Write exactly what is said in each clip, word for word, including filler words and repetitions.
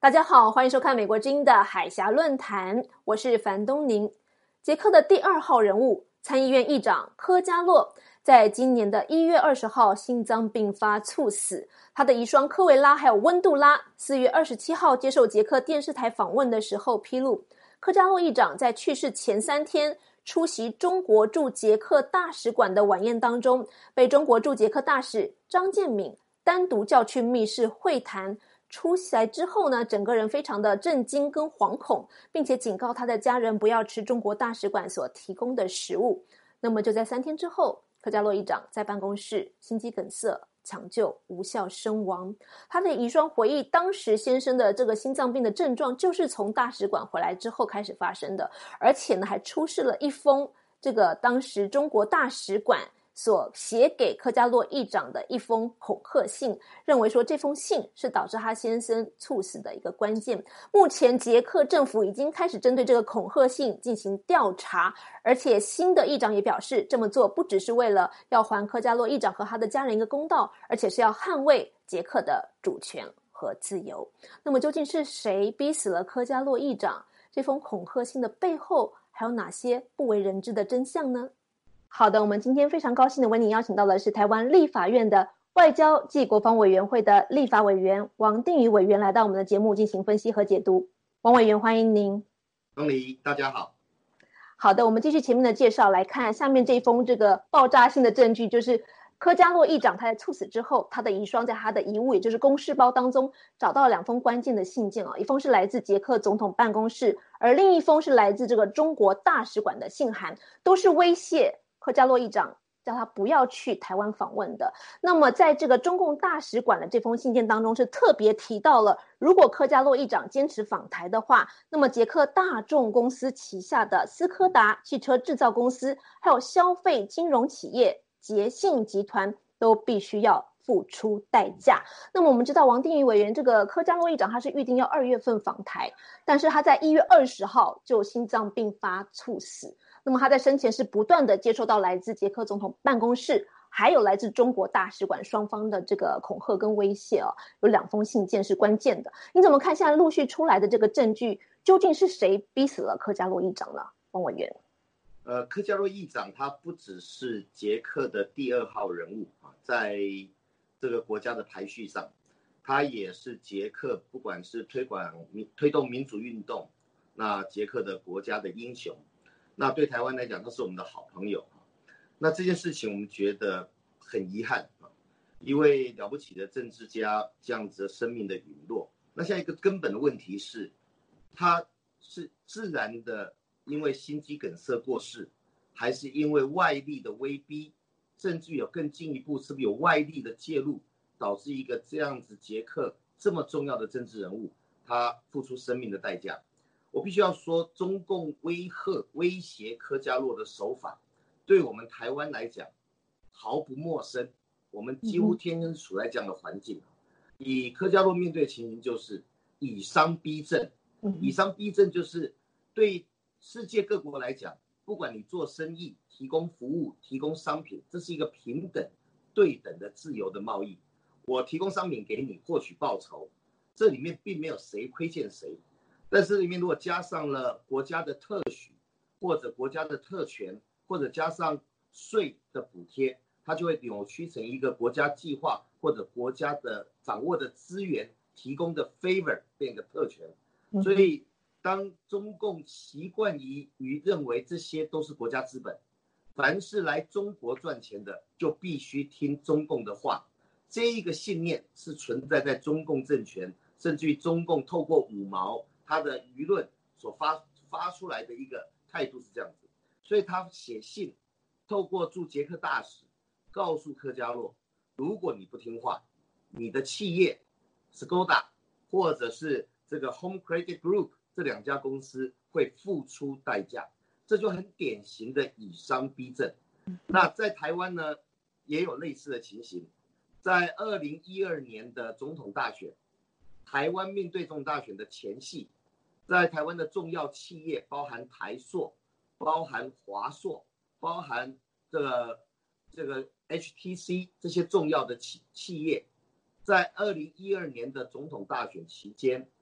大家好，欢迎收看美国之音的海峡论坛，我是樊东宁。捷克的第二号人物，参议院议长科加洛，在今年的一月二十号心脏病发猝死。他的遗孀科维拉还有温杜拉，四月二十七号接受捷克电视台访问的时候披露，科加洛议长在去世前三天出席中国驻捷克大使馆的晚宴当中，被中国驻捷克大使张建敏单独叫去密室会谈。出来之后呢，整个人非常的震惊跟惶恐，并且警告他的家人不要吃中国大使馆所提供的食物。那么就在三天之后，科加洛议长在办公室心肌梗塞抢救无效身亡。他的遗孀回忆，当时先生的这个心脏病的症状就是从大使馆回来之后开始发生的，而且呢还出示了一封这个当时中国大使馆所写给科加洛议长的一封恐吓信，认为说这封信是导致他先生猝死的一个关键。目前捷克政府已经开始针对这个恐吓信进行调查，而且新的议长也表示，这么做不只是为了要还科加洛议长和他的家人一个公道，而且是要捍卫捷克的主权和自由。那么究竟是谁逼死了科加洛议长？这封恐吓信的背后还有哪些不为人知的真相呢？好的，我们今天非常高兴的为您邀请到的是台湾立法院的外交暨国防委员会的立法委员王定宇委员来到我们的节目进行分析和解读。王委员，欢迎您。 东黎，大家好。 好的，我们继续前面的介绍，来看下面这一封这个爆炸性的证据，就是科加洛议长他在猝死之后，他的遗孀在他的遗物，也就是公事包当中找到了两封关键的信件啊，一封是来自捷克总统办公室，而另一封是来自这个中国大使馆的信函，都是威胁科加洛议长叫他不要去台湾访问的。那么在这个中共大使馆的这封信件当中是特别提到了，如果科加洛议长坚持访台的话，那么捷克大众公司旗下的斯柯达汽车制造公司还有消费金融企业捷信集团都必须要付出代价。那么我们知道王定宇委员，这个科加洛议长他是预定要二月份访台，但是他在一月二十号就心脏病发猝死。那么他在生前是不断的接受到来自捷克总统办公室还有来自中国大使馆双方的这个恐吓跟威胁哦，有两封信件是关键的。你怎么看现在陆续出来的这个证据，究竟是谁逼死了科加洛议长呢？王委员。 呃，科加洛议长他不只是捷克的第二号人物啊，在这个国家的排序上，他也是捷克不管是推广推动民主运动，那捷克的国家的英雄。那对台湾来讲，他是我们的好朋友。那这件事情我们觉得很遗憾，一位了不起的政治家这样子的生命的陨落。那现在一个根本的问题是，他是自然的因为心肌梗塞过世，还是因为外力的威逼，甚至有更进一步，是不是有外力的介入，导致一个这样子捷克这么重要的政治人物，他付出生命的代价？我必须要说，中共威吓威胁科加洛的手法，对我们台湾来讲毫不陌生。我们几乎天天处在这样的环境。以科加洛面对的情形就是以商逼政，以商逼政就是对世界各国来讲，不管你做生意、提供服务、提供商品，这是一个平等、对等的自由的贸易。我提供商品给你，获取报酬，这里面并没有谁亏欠谁。但是里面如果加上了国家的特许，或者国家的特权，或者加上税的补贴，它就会扭曲成一个国家计划或者国家的掌握的资源提供的 favor 变成特权。所以当中共习惯于于认为这些都是国家资本，凡是来中国赚钱的就必须听中共的话，这一个信念是存在在中共政权，甚至于中共透过五毛他的舆论所 发, 发出来的一个态度是这样子。所以他写信透过驻捷克大使告诉科加洛，如果你不听话，你的企业 Skoda 或者是这个 Home Credit Group 这两家公司会付出代价。这就很典型的以商逼政。那在台湾呢也有类似的情形。在二零一二年的总统大选，台湾面对总统大选的前夕，在台湾的重要企业，包含台塑、包含华塑、包含这个这个 H T C 这些重要的企企业，在二零一二年的总统大选期间，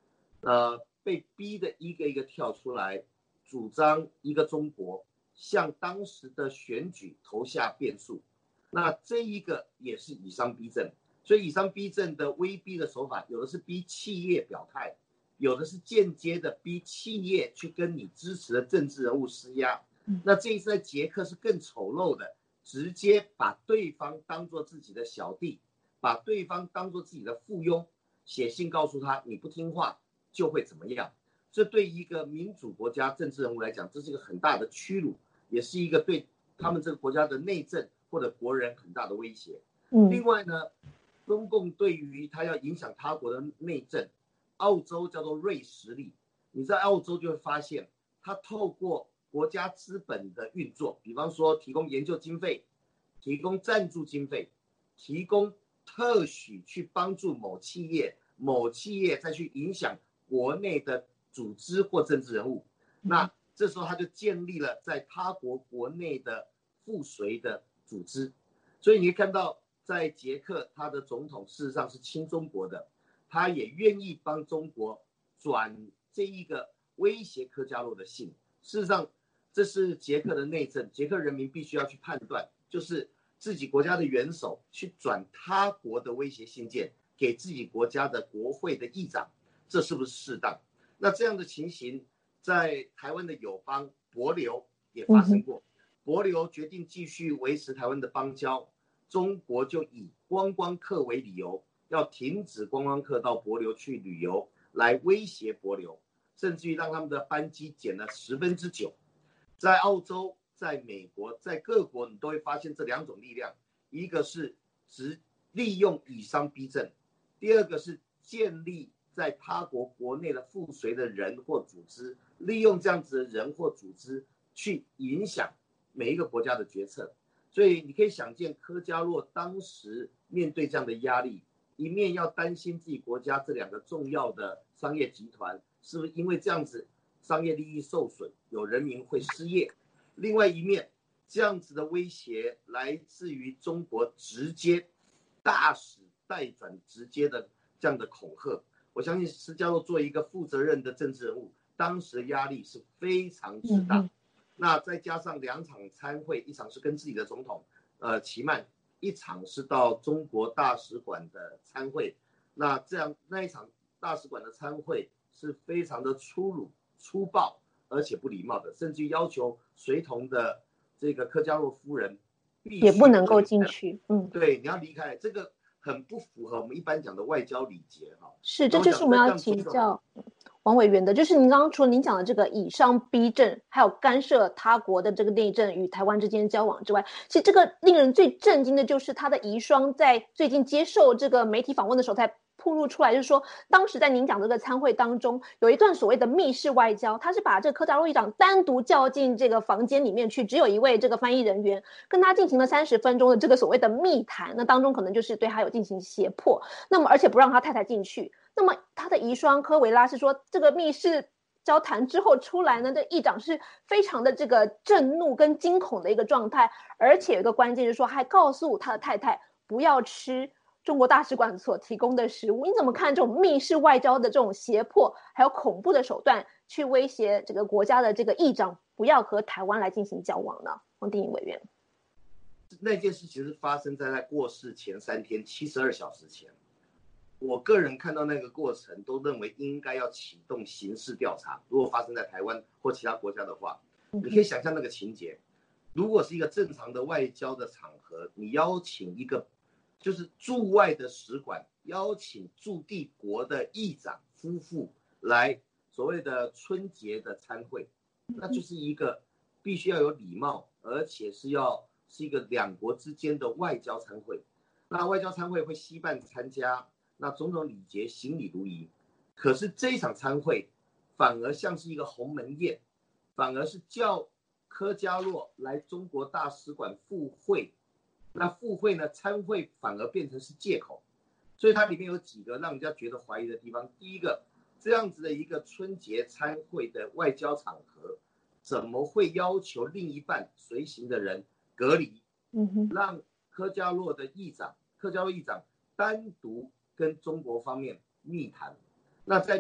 呃，被逼的一个一个跳出来，主张一个中国，向当时的选举投下变数。那这一个也是以商逼政，所以以商逼政的威逼的手法，有的是逼企业表态，有的是间接的逼企业去跟你支持的政治人物施压。那这一次在捷克是更丑陋的，直接把对方当作自己的小弟，把对方当作自己的附庸，写信告诉他你不听话就会怎么样。这对一个民主国家政治人物来讲，这是一个很大的屈辱，也是一个对他们这个国家的内政或者国人很大的威胁。嗯、另外呢，中共对于他要影响他国的内政，澳洲叫做锐实力。你在澳洲就会发现，他透过国家资本的运作，比方说提供研究经费，提供赞助经费，提供特许去帮助某企业，某企业再去影响国内的组织或政治人物。那这时候他就建立了在他国国内的附随的组织。所以你可以看到，在捷克他的总统事实上是亲中国的，他也愿意帮中国转这一个威胁科加洛的信。事实上这是捷克的内政，捷克人民必须要去判断，就是自己国家的元首去转他国的威胁信件给自己国家的国会的议长，这是不是适当？那这样的情形在台湾的友邦帛琉也发生过，帛琉决定继续维持台湾的邦交，中国就以观光客为理由，要停止观光客到帛琉去旅游，来威胁帛琉，甚至于让他们的班机减了十分之九。在澳洲、在美国、在各国，你都会发现这两种力量，一个是只利用以商逼政，第二个是建立在他国国内的附随的人或组织，利用这样子的人或组织去影响每一个国家的决策。所以你可以想见，科加洛当时面对这样的压力，一面要担心自己国家这两个重要的商业集团是不是因为这样子商业利益受损，有人民会失业。另外一面，这样子的威胁来自于中国直接大使代转直接的这样的恐吓。我相信施加洛作为一个负责任的政治人物，当时的压力是非常之大。嗯、那再加上两场参会，一场是跟自己的总统呃齐曼，一场是到中国大使馆的参会。那这样那一场大使馆的参会是非常的粗鲁、粗暴而且不礼貌的，甚至要求随同的这个科加洛夫人必须也不能够进去。嗯， 对，你要离开，这个很不符合我们一般讲的外交礼节哈。 是，这就是我们要请教王委员的，就是您刚刚除了您讲的这个以商逼政，还有干涉他国的这个内政与台湾之间交往之外，其实这个令人最震惊的就是他的遗孀在最近接受这个媒体访问的时候才曝露出来，就是说当时在您讲这个参会当中有一段所谓的密室外交，他是把这个科加洛议长单独叫进这个房间里面去，只有一位这个翻译人员跟他进行了三十分钟的这个所谓的密谈，那当中可能就是对他有进行胁迫，那么而且不让他太太进去。那么他的遗孀科维拉是说，这个密室交谈之后出来呢，这议长是非常的这个震怒跟惊恐的一个状态，而且有一个关键是说，还告诉他的太太不要吃中国大使馆所提供的食物。你怎么看这种密室外交的这种胁迫，还有恐怖的手段，去威胁这个国家的这个议长不要和台湾来进行交往呢？黄定颖委员， 那件事情是发生在他过世前三天，七十二小时前。我个人看到那个过程，都认为应该要启动刑事调查。如果发生在台湾或其他国家的话，你可以想象那个情节。如果是一个正常的外交的场合，你邀请一个就是驻外的使馆，邀请驻地国的议长夫妇来所谓的春节的参会，那就是一个必须要有礼貌，而且是要是一个两国之间的外交参会。那外交参会会惜办参加。那种种礼节行礼如仪，可是这一场参会反而像是一个鸿门宴，反而是叫科加洛来中国大使馆赴会。那赴会呢，参会反而变成是借口，所以它里面有几个让人家觉得怀疑的地方。第一个，这样子的一个春节参会的外交场合，怎么会要求另一半随行的人隔离？嗯哼，让科加洛的议长，科加洛议长单独跟中国方面密谈。那在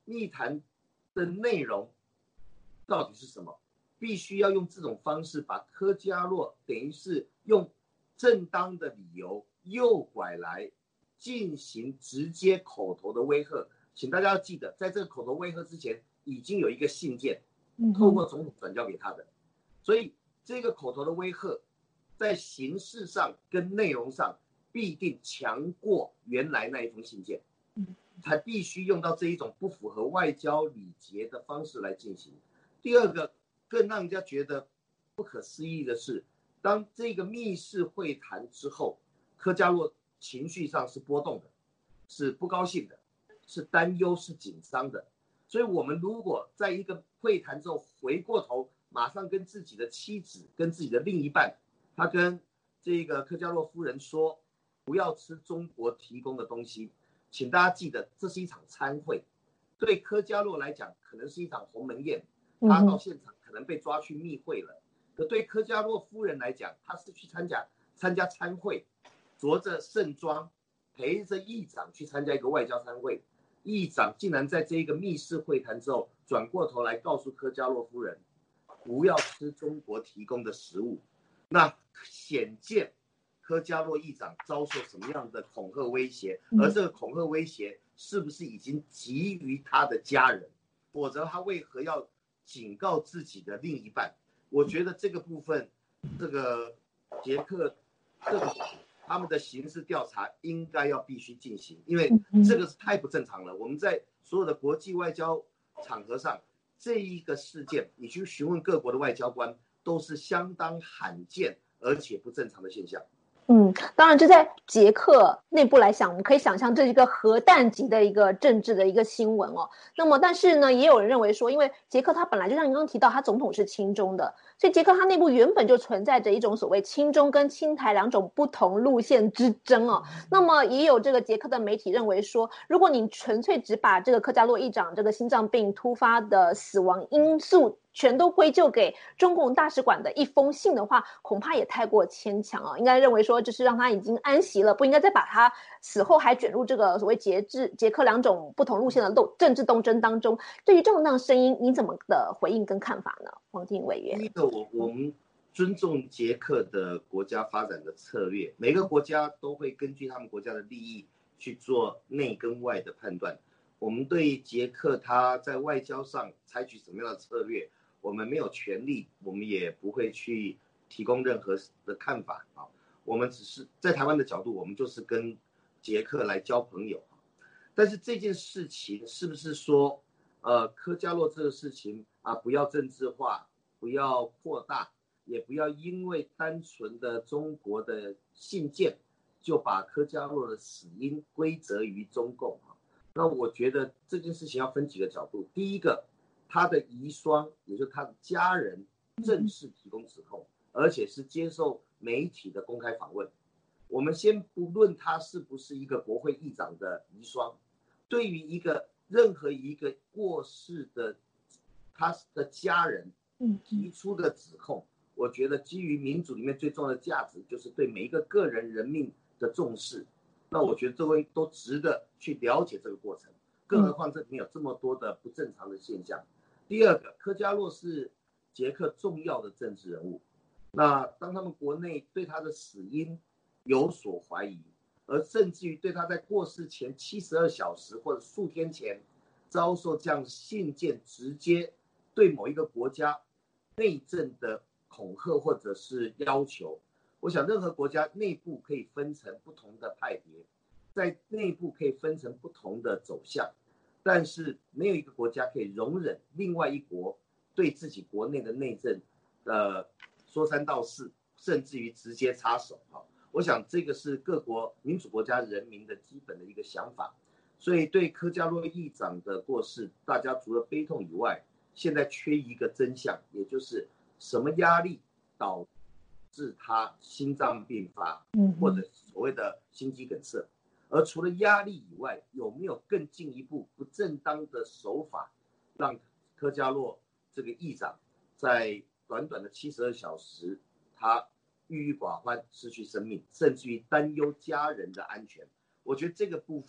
密谈的内容到底是什么？必须要用这种方式把柯佳洛等于是用正当的理由诱拐来进行直接口头的威吓。请大家要记得，在这个口头威吓之前，已经有一个信件透过总统转交给他的，所以这个口头的威吓在形式上跟内容上必定强过原来那一封信件，才必须用到这一种不符合外交礼节的方式来进行。第二个更让人家觉得不可思议的是，当这个密室会谈之后，柯佳洛情绪上是波动的，是不高兴的，是担忧，是紧张的。所以我们如果在一个会谈之后回过头马上跟自己的妻子跟自己的另一半，他跟这个柯佳洛夫人说不要吃中国提供的东西，请大家记得这是一场餐会，对柯佳洛来讲可能是一场鸿门宴，他到现场可能被抓去密会了，可对柯佳洛夫人来讲，他是去参加参加餐会，着着盛装陪着议长去参加一个外交餐会，议长竟然在这一个密室会谈之后转过头来告诉柯佳洛夫人不要吃中国提供的食物，那显见柯佳洛议长遭受什么样的恐吓威胁，而这个恐吓威胁是不是已经急于他的家人，否则他为何要警告自己的另一半？我觉得这个部分，这个捷克这个他们的刑事调查应该要必须进行，因为这个是太不正常了。我们在所有的国际外交场合上，这一个事件你去询问各国的外交官，都是相当罕见而且不正常的现象。 嗯，当然，这在捷克内部来想，我们可以想象这是一个核弹级的一个政治的一个新闻哦。那么，但是呢，也有人认为说，因为捷克它本来就像您刚刚提到，它总统是亲中的，所以捷克它内部原本就存在着一种所谓亲中跟亲台两种不同路线之争哦。那么，也有这个捷克的媒体认为说，如果你纯粹只把这个柯佳洛议长这个心脏病突发的死亡因素全都归咎给中共大使馆的一封信的话，恐怕也太过牵强啊。应该认为说，就是让他已经安息了，不应该再把他死后还卷入这个所谓捷制捷克两种不同路线的政治斗争当中。对于这种那样声音，你怎么的回应跟看法呢？黄敬委员。 第一个，我我们尊重捷克的国家发展的策略，每个国家都会根据他们国家的利益去做内跟外的判断。我们对捷克他在外交上采取什么样的策略，我们没有权利，我们也不会去提供任何的看法啊。我们只是在台湾的角度，我们就是跟捷克来交朋友。但是这件事情是不是说，呃，柯佳洛这个事情啊，不要政治化，不要扩大，也不要因为单纯的中国的信件，就把柯佳洛的死因归责于中共啊？那我觉得这件事情要分几个角度。第一个，他的遗孀，也就是他的家人，正式提供指控，而且是接受媒体的公开访问。我们先不论他是不是一个国会议长的遗孀，对于一个任何一个过世的他的家人提出的指控，我觉得基于民主里面最重要的价值，就是对每一个个人人命的重视。那我觉得这位都值得去了解这个过程，更何况这里面有这么多的不正常的现象。第二个，柯佳洛是捷克重要的政治人物，那当他们国内对他的死因有所怀疑，而甚至于对他在过世前七十二小时或者数天前遭受这样信件直接对某一个国家内政的恐吓或者是要求，我想任何国家内部可以分成不同的派别，在内部可以分成不同的走向，但是没有一个国家可以容忍另外一国对自己国内的内政呃说三道四，甚至于直接插手。我想这个是各国民主国家人民的基本的一个想法。所以对柯佳洛议长的过世，大家除了悲痛以外，现在缺一个真相，也就是什么压力导致他心脏病发，或者所谓的心肌梗塞。而除了压力以外，有没有更进一步不正当的手法，让柯佳洛这个议长在短短的七十二小时，他郁郁寡欢，失去生命，甚至于担忧家人的安全？我觉得这个部分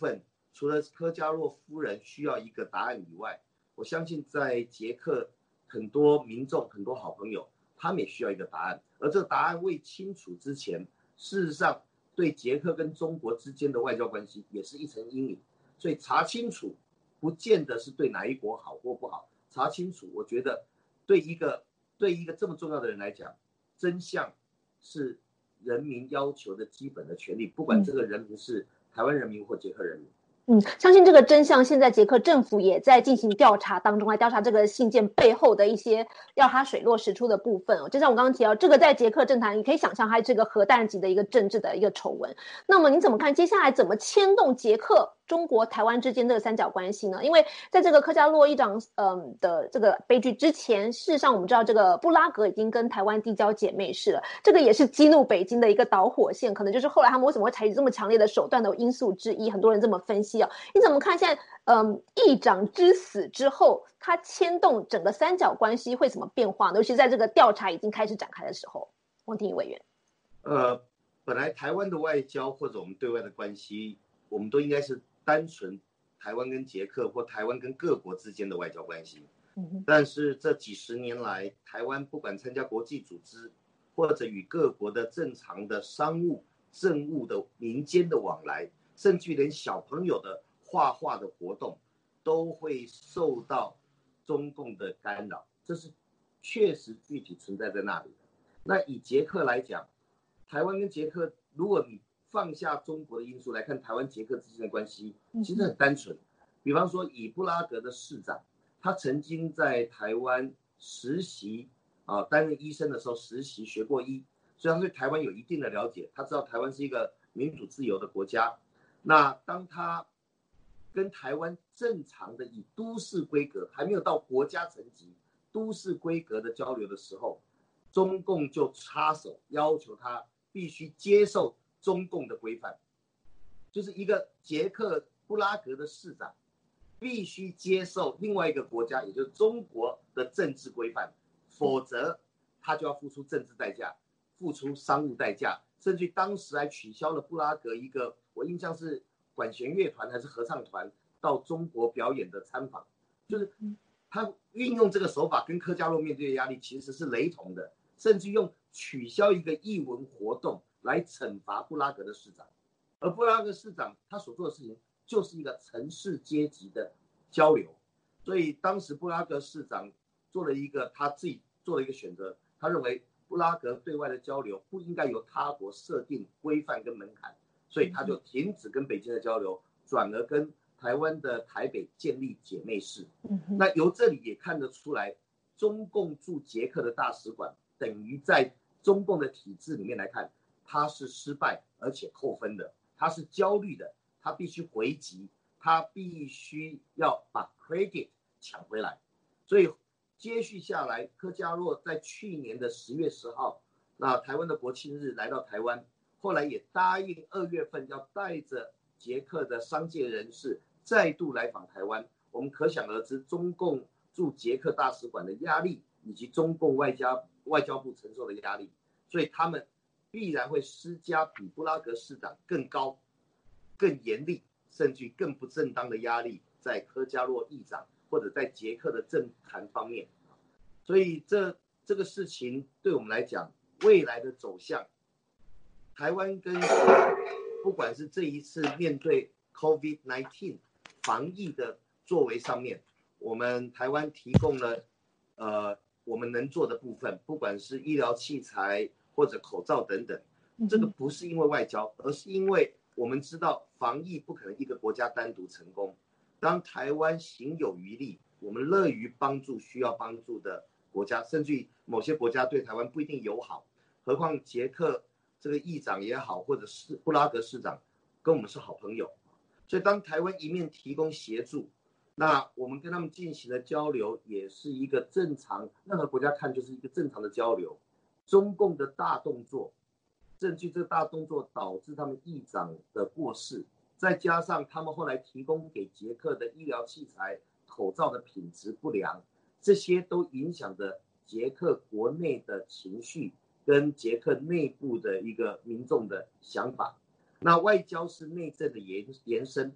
除了科加洛夫人需要一个答案以外，我相信在捷克很多民众、很多好朋友，他们也需要一个答案。而这个答案未清楚之前，事实上对捷克跟中国之间的外交关系也是一层阴影。所以查清楚，不见得是对哪一国好或不好。查清楚，我觉得对一个对一个这么重要的人来讲，真相是人民要求的基本的权利，不管这个人民是台湾人民或捷克人民。 嗯，相信这个真相，现在捷克政府也在进行调查当中，来调查这个信件背后的一些要它水落石出的部分哦。就像我刚刚提到，这个在捷克政坛，你可以想象它是一个核弹级的一个政治的一个丑闻。那么你怎么看接下来怎么牵动捷克、中国、台湾之间这个三角关系呢？因为在这个科加洛议长嗯的这个悲剧之前，事实上我们知道这个布拉格已经跟台湾缔交姐妹市了，这个也是激怒北京的一个导火线，可能就是后来他们为什么会采取这么强烈的手段的因素之一。很多人这么分析。你怎么看现在嗯议长之死之后，它牵动整个三角关系会怎么变化呢？尤其在这个调查已经开始展开的时候，汪廷仪委员。 呃，本来台湾的外交或者我们对外的关系，我们都应该是单纯台湾跟捷克或台湾跟各国之间的外交关系。嗯、但是这几十年来，台湾不管参加国际组织，或者与各国的正常的商务、政务的民间的往来，甚至连小朋友的画画的活动都会受到中共的干扰，这是确实具体存在在那里的。那以捷克来讲，台湾跟捷克，如果你放下中国的因素来看，台湾捷克之间的关系其实很单纯。比方说以布拉格的市长，他曾经在台湾实习啊，担任医生的时候实习学过医，所以他对台湾有一定的了解，他知道台湾是一个民主自由的国家。那当他跟台湾正常的以都市规格，还没有到国家层级，都市规格的交流的时候，中共就插手要求他必须接受中共的规范，就是一个捷克布拉格的市长必须接受另外一个国家，也就是中国的政治规范，否则他就要付出政治代价，付出商务代价，甚至当时还取消了布拉格一个，我印象是管弦乐团还是合唱团到中国表演的参访，就是他运用这个手法跟科加洛面对的压力其实是雷同的，甚至用取消一个艺文活动来惩罚布拉格的市长。而布拉格市长他所做的事情就是一个城市阶级的交流，所以当时布拉格市长做了一个他自己做了一个选择，他认为布拉格对外的交流不应该由他国设定规范跟门槛，所以他就停止跟北京的交流，转而跟台湾的台北建立姐妹市。那由这里也看得出来，中共驻捷克的大使馆等于在中共的体制里面来看，它是失败而且扣分的，它是焦虑的，它必须回击，它必须要把 credit 抢回来。所以接续下来，科加洛在去年的十月十号，那台湾的国庆日来到台湾，后来也答应二月份要带着捷克的商界人士再度来访台湾。我们可想而知，中共驻捷克大使馆的压力，以及中共外交外交部承受的压力，所以他们必然会施加比布拉格市长更高、更严厉，甚至更不正当的压力，在科加洛议长或者在捷克的政坛方面。所以这这个事情对我们来讲，未来的走向，台湾跟不管是这一次面对 COVID 十九 防疫的作为上面，我们台湾提供了呃我们能做的部分，不管是医疗器材或者口罩等等，这个不是因为外交，而是因为我们知道防疫不可能一个国家单独成功。当台湾行有余力，我们乐于帮助需要帮助的国家，甚至于某些国家对台湾不一定友好，何况捷克这个议长也好，或者是布拉格市长跟我们是好朋友，所以当台湾一面提供协助，那我们跟他们进行的交流也是一个正常，任何国家看就是一个正常的交流。中共的大动作，甚至这个大动作导致他们议长的过世，再加上他们后来提供给捷克的医疗器材、口罩的品质不良，这些都影响着捷克国内的情绪跟捷克内部的一个民众的想法。那外交是内政的延延伸，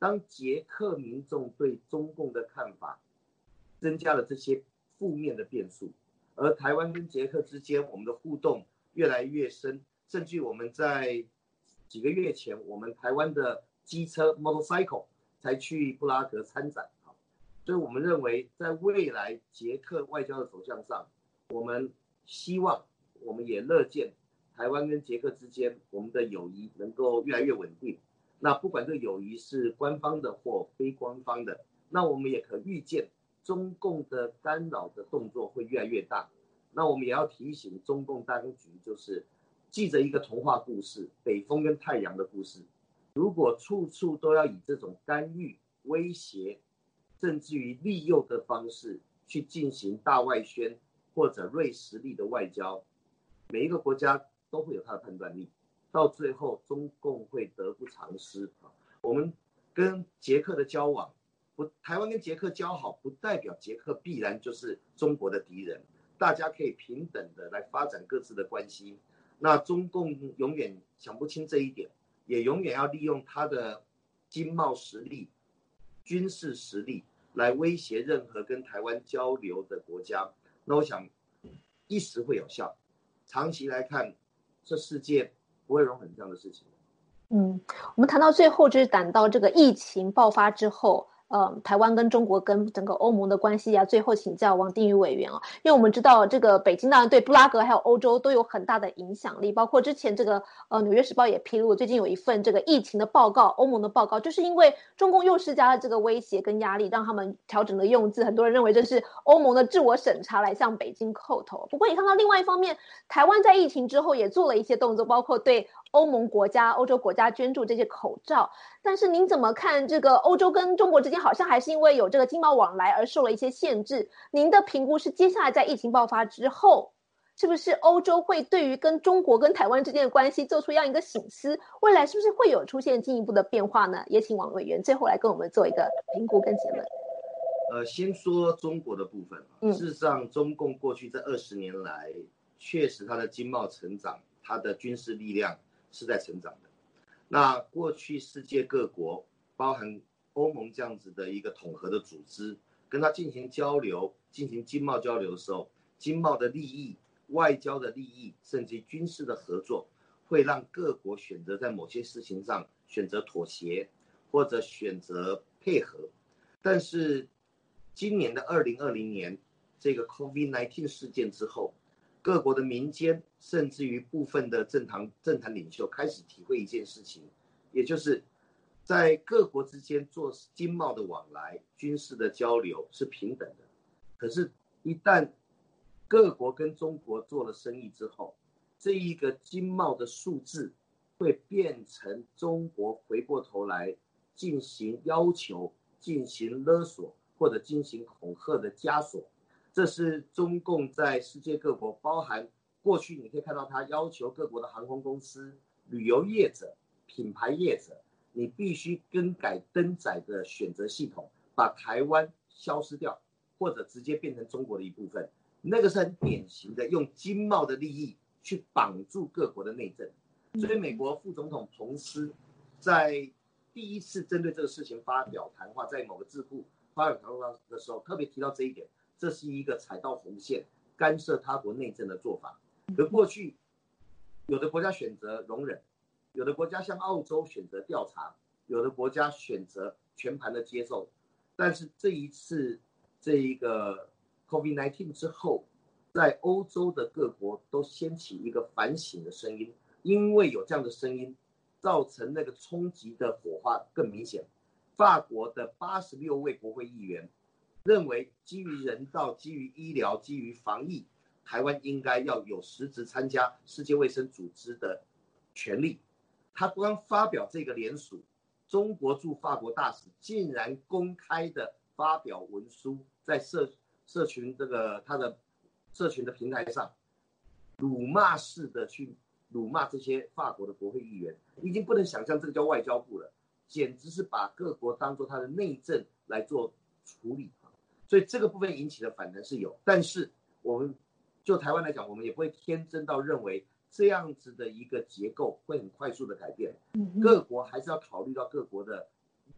当捷克民众对中共的看法增加了这些负面的变数，而台湾跟捷克之间我们的互动越来越深，甚至我们在几个月前，我们台湾的机车 motorcycle 才去布拉格参展，所以我们认为在未来捷克外交的走向上，我们希望我们也乐见台湾跟捷克之间我们的友谊能够越来越稳定。那不管这个友谊是官方的或非官方的，那我们也可预见中共的干扰的动作会越来越大。那我们也要提醒中共当局，就是记着一个童话故事，北风跟太阳的故事。如果处处都要以这种干预、威胁，甚至于利诱的方式去进行大外宣或者锐实力的外交，每一个国家都会有它的判断力，到最后中共会得不偿失。我们跟捷克的交往，不，台湾跟捷克交好，不代表捷克必然就是中国的敌人，大家可以平等的来发展各自的关系。那中共永远想不清这一点，也永远要利用他的经贸实力、军事实力来威胁任何跟台湾交流的国家。那我想一时会有效，长期来看，这世界不会容忍这样的事情。 嗯，我们谈到最后，就是谈到这个疫情爆发之后，呃，台湾跟中国跟整个欧盟的关系啊，最后请教王定宇委员啊，因为我们知道这个北京当然对布拉格还有欧洲都有很大的影响力，包括之前这个呃《纽约时报》也披露，最近有一份这个疫情的报告，欧盟的报告，就是因为中共又施加了这个威胁跟压力，让他们调整了用字，很多人认为这是欧盟的自我审查来向北京叩头。不过你看到另外一方面，台湾在疫情之后也做了一些动作，包括对欧盟国家、欧洲国家捐助这些口罩，但是您怎么看这个欧洲跟中国之间好像还是因为有这个经贸往来而受了一些限制？您的评估是接下来在疫情爆发之后，是不是欧洲会对于跟中国跟台湾之间的关系做出这样一个省思？未来是不是会有出现进一步的变化呢？也请王委员最后来跟我们做一个评估跟结论。 呃，先说中国的部分， 嗯， 事实上，中共过去这二十年来，确实它的经贸成长，它的军事力量是在成长的。那过去世界各国，包含欧盟这样子的一个统合的组织，跟它进行交流、进行经贸交流的时候，经贸的利益、外交的利益，甚至军事的合作，会让各国选择在某些事情上选择妥协，或者选择配合。但是今年的二零二零年这个 COVID 十九 事件之后，各国的民间甚至于部分的政坛政坛领袖开始体会一件事情，也就是在各国之间做经贸的往来、军事的交流是平等的。可是，一旦各国跟中国做了生意之后，这一个经贸的数字会变成中国回过头来进行要求、进行勒索或者进行恐吓的枷锁。这是中共在世界各国，包含过去你可以看到他要求各国的航空公司、旅游业者、品牌业者，你必须更改登载的选择系统，把台湾消失掉，或者直接变成中国的一部分。那个是很典型的用经贸的利益去绑住各国的内政。所以美国副总统彭斯在第一次针对这个事情发表谈话，在某个智库发表谈话的时候，特别提到这一点，这是一个踩到红线、干涉他国内政的做法。而过去有的国家选择容忍，有的国家像澳洲选择调查，有的国家选择全盘的接受。但是这一次这一个 COVID 十九 之后，在欧洲的各国都掀起一个反省的声音，因为有这样的声音，造成那个冲击的火花更明显。法国的八十六位国会议员认为，基于人道、基于医疗、基于防疫，台湾应该要有实质参加世界卫生组织的权利。他刚发表这个联署，中国驻法国大使竟然公开的发表文书，在社社群这个他的社群的平台上，辱骂式的去辱骂这些法国的国会议员，已经不能想象这个叫外交部了，简直是把各国当作他的内政来做处理。所以这个部分引起的反弹是有，但是我们就台湾来讲，我们也不会天真到认为这样子的一个结构会很快速的改变。各国还是要考虑到各国的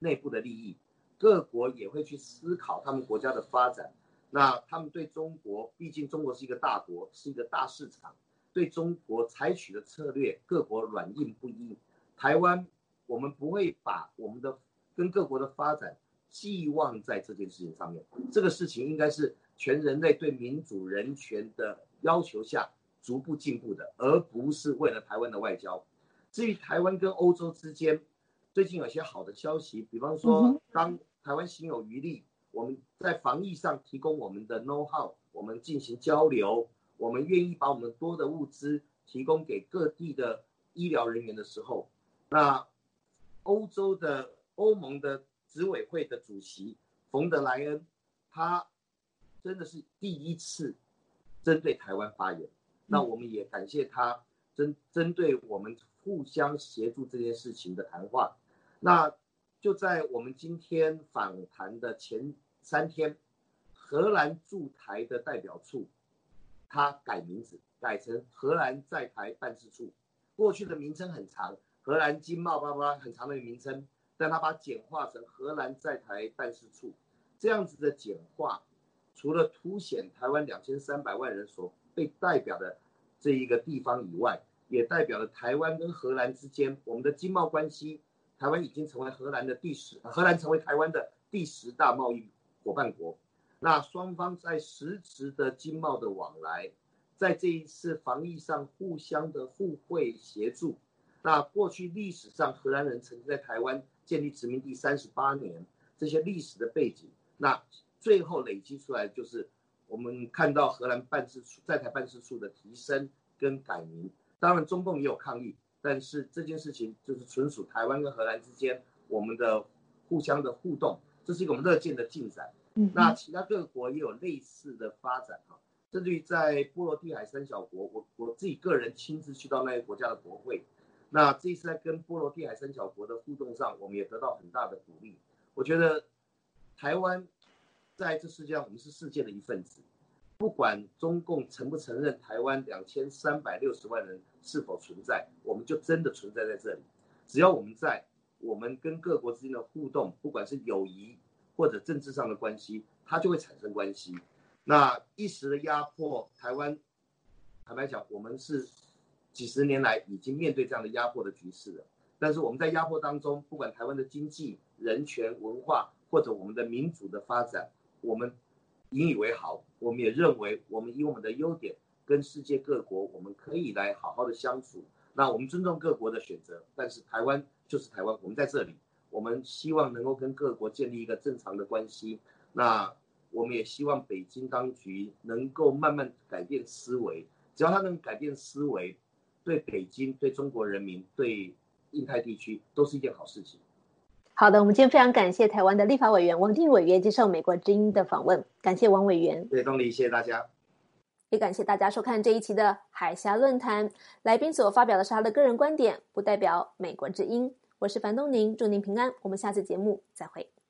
内部的利益，各国也会去思考他们国家的发展。那他们对中国，毕竟中国是一个大国，是一个大市场，对中国采取的策略，各国软硬不一。台湾，我们不会把我们的跟各国的发展寄望在这件事情上面，这个事情应该是全人类对民主人权的要求下逐步进步的，而不是为了台湾的外交。至于台湾跟欧洲之间，最近有些好的消息，比方说当台湾心有余力，我们在防疫上提供我们的 know how， 我们进行交流，我们愿意把我们多的物资提供给各地的医疗人员的时候，那欧洲的欧盟的执委会的主席冯德莱恩，他真的是第一次针对台湾发言，那我们也感谢他针针对我们互相协助这件事情的谈话。那就在我们今天访谈的前三天，荷兰驻台的代表处他改名字，改成荷兰在台办事处。过去的名称很长，荷兰经贸巴拉很长的名称，但他把简化成荷兰在台办事处。这样子的简化，除了凸显台湾两千三百万人所被代表的这一个地方以外，也代表了台湾跟荷兰之间我们的经贸关系。台湾已经成为荷兰的第十，荷兰成为台湾的第十大贸易伙伴国。那双方在实质的经贸的往来，在这一次防疫上互相的互惠协助。那过去历史上荷兰人曾经在台湾建立殖民地三十八年，这些历史的背景，那最后累积出来就是我们看到荷兰办事处在台办事处的提升跟改名。当然中共也有抗议，但是这件事情就是纯属台湾跟荷兰之间我们的互相的互动，这是一个我们乐见的进展。嗯、那其他各国也有类似的发展哈。甚至于在波罗的海三小国，我我自己个人亲自去到那个国家的国会，那这一次在跟波罗的海三小国的互动上，我们也得到很大的鼓励。我觉得台湾在这世界上，我们是世界的一份子。不管中共承不承认台湾两千三百六十万人是否存在，我们就真的存在在这里。只要我们在，我们跟各国之间的互动，不管是友谊或者政治上的关系，它就会产生关系。那一时的压迫，台湾坦白讲，我们是几十年来已经面对这样的压迫的局势了。但是我们在压迫当中，不管台湾的经济、人权、文化，或者我们的民主的发展，我们引以为豪。我们也认为，我们以我们的优点跟世界各国，我们可以来好好的相处。那我们尊重各国的选择，但是台湾就是台湾，我们在这里，我们希望能够跟各国建立一个正常的关系。那我们也希望北京当局能够慢慢改变思维，只要他能改变思维，对北京、对中国人民、对印太地区都是一件好事情。 好的，我们今天非常感谢台湾的立法委员王定委员接受美国之音的访问，感谢王委员。 谢谢东黎，谢谢大家。 也感谢大家收看这一期的海峡论坛，来宾所发表的是他的个人观点，不代表美国之音。我是樊东宁，祝您平安，我们下次节目再会。